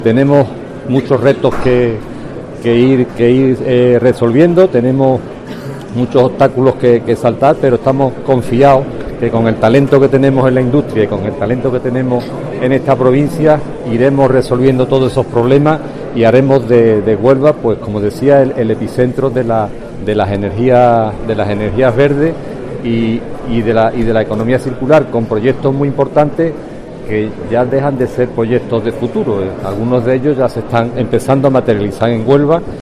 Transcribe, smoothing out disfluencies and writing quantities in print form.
Tenemos muchos retos que ir resolviendo, tenemos muchos obstáculos que saltar, pero estamos confiados que con el talento que tenemos en la industria y con el talento que tenemos en esta provincia iremos resolviendo todos esos problemas y haremos de Huelva, pues como decía, el epicentro de las energías verdes y de la economía circular, con proyectos muy importantes que ya dejan de ser proyectos de futuro. Algunos de ellos ya se están empezando a materializar en Huelva